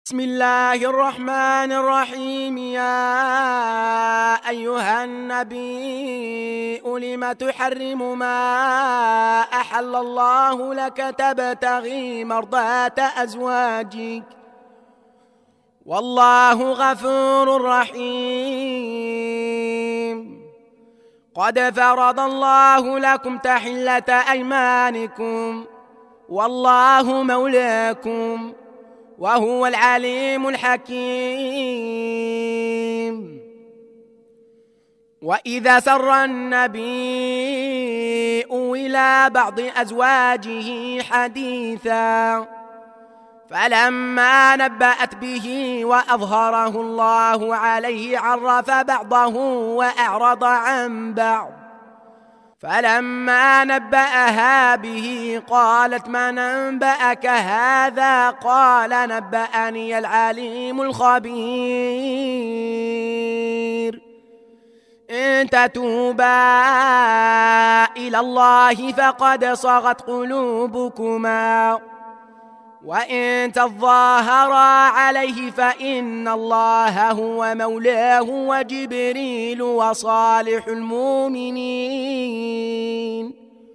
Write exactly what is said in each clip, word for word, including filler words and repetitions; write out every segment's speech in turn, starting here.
بسم الله الرحمن الرحيم. يا أيها النبي لم تحرم ما أحل الله لك تبتغي مرضات أزواجك والله غفور رحيم. قد فرض الله لكم تحلة أيمانكم والله مولاكم وهو العليم الحكيم. وإذا سر النبي إلى بعض أزواجه حديثا فلما نبأت به وأظهره الله عليه عرف بعضه وأعرض عن بعض، فلما نبأها به قالت ما نبأك هذا؟ قال نبأني العليم الخبير. إن تتوبا إلى الله فقد صغت قلوبكما وإن تظاهرا عليه فإن الله هو مولاه وجبريل وصالح المؤمنين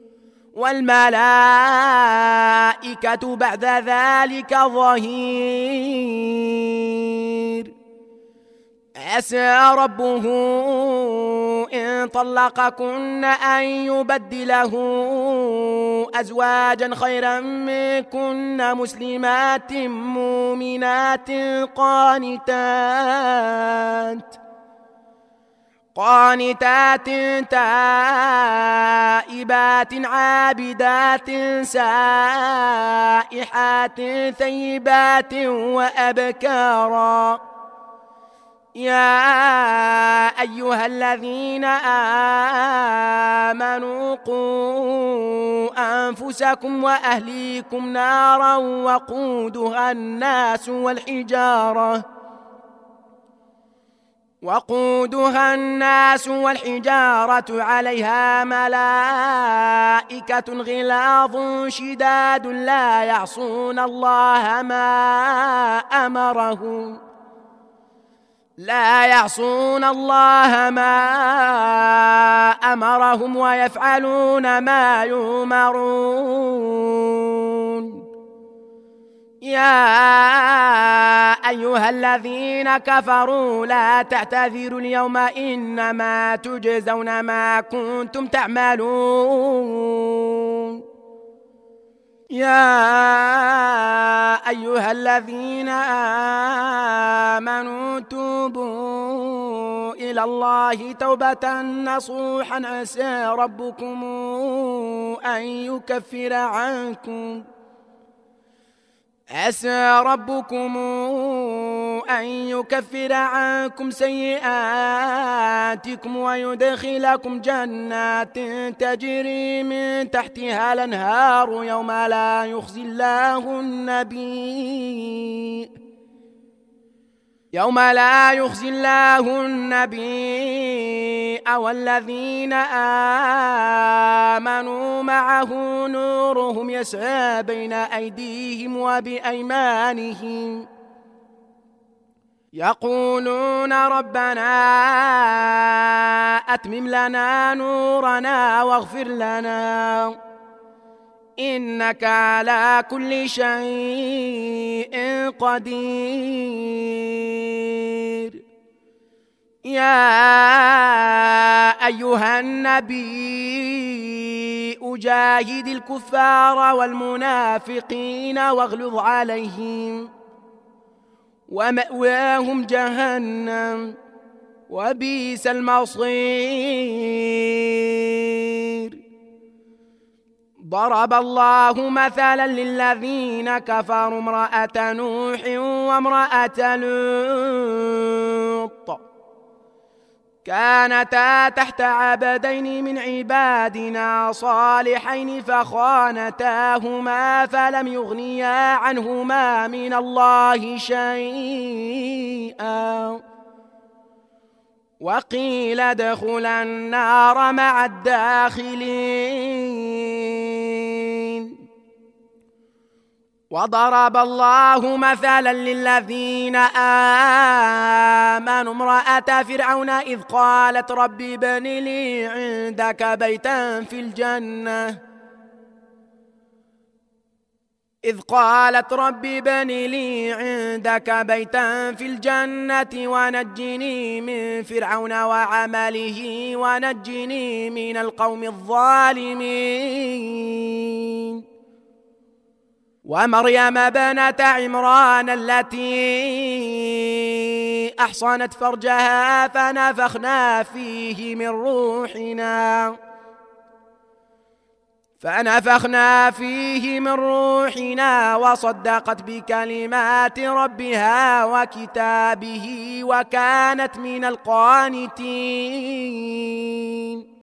والملائكة بعد ذلك ظهير. عسى ربه إن طلقكن أن يبدله أزواجا خيرا منكن مسلمات مؤمنات قانتات قانتات تائبات عابدات سائحات ثيبات وأبكارا. يا أيها الذين آمنوا قوا أنفسكم وأهليكم نارا وقودها الناس والحجارة وقودها الناس والحجارة عليها ملائكة غلاظ شداد لا يعصون الله ما أمرهم لا يعصون الله ما أمرهم ويفعلون ما يؤمرون. يا أيها الذين كفروا لا تعتذروا اليوم إنما تجزون ما كنتم تعملون. يا أيها الذين آمنوا توبوا إلى الله توبة نصوحا عسى ربكم أن يكفر عنكم عسى ربكم أن يكفر عنكم سيئاتكم ويدخلكم جنات تجري من تحتها الأنهار يوم لا يخزي الله النبي يوم لا يخزي الله النبي والذين آمنوا معه نورهم يسعى بين أيديهم وبأيمانهم يقولون ربنا أتمم لنا نورنا واغفر لنا إنك على كل شيء قدير. يا أيها النبي أجاهد الكفار والمنافقين واغلظ عليهم ومأواهم جهنم وبئس المصير. ضرب الله مثلا للذين كفروا امرأة نوح وامرأة لوط كانتا تحت عبدين من عبادنا صالحين فخانتاهما فلم يغنيا عنهما من الله شيئا وقيل ادخلا النار مع الداخلين. وضرب الله مثلا للذين آمنوا امرأة فرعون إذ قالت رب ابن لي عندك بيتا في الجنة إذ قالت رب ابن لي عندك بيتا في الجنة ونجني من فرعون وعمله ونجني من القوم الظالمين ومريم ابنة عمران التي أحصنت فرجها فنفخنا فيه من روحنا فنفخنا فيه من روحنا وصدقت بكلمات ربها وكتابه وكانت من القانتين